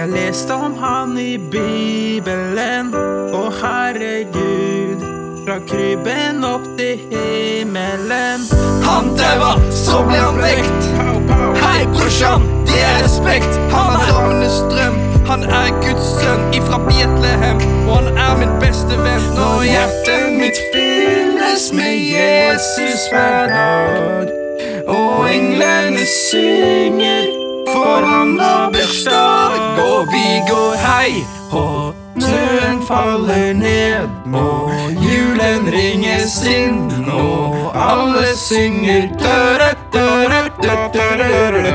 Jeg leste om han i Bibelen, og herregud, fra krybben opp til himmelen. Han døva, så ble han vekt. Hei brorsan, det respekt. Han damenes drøm, han Guds sønn ifra Betlehem, og han min beste venn. Når hjertet mitt fylles med Jesus hver dag, og englene synger, for han har bursdag. Og vi går hei, og snøen faller ned, og julen ringes inn, og alle synger døre, døre, døre, døre.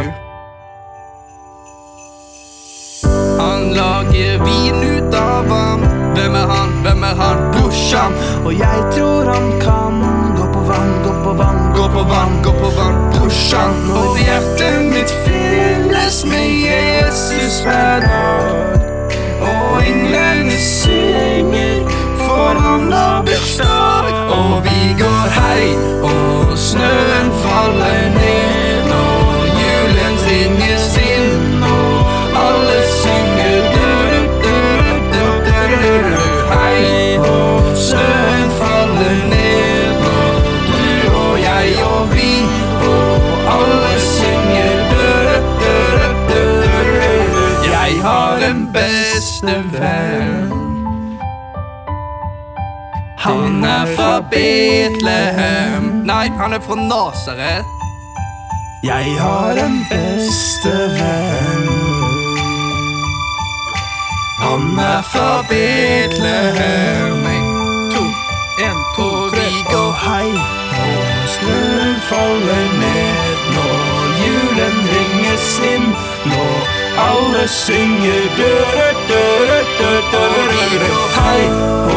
Han lager vin ut av vann. Hvem han? Hvem han? Brorsan. Og jeg tror han kan gå på vann, gå på vann, gå på vann, gå på vann, brorsan. Og hjertet mitt fylles med Jesus hver dag, og englene synger, for han har bursdag. Og vi går hei, og snøen faller ned, og julen ringes inn, og alle synger døru, døru, døru, døru. Hei, og snøen faller ned, og du og jeg og vi, og alle synger døru, døru, døru. Jeg har en beste venn. Han fra Betlehem. Nei, han fra Nazaret. Jeg har en beste venn. Han fra Betlehem. 2, 1, 2, 3 og hei, og snøen faller ned, når julen ringes inn, når alle synger døre, døre, døre, døre. Hei,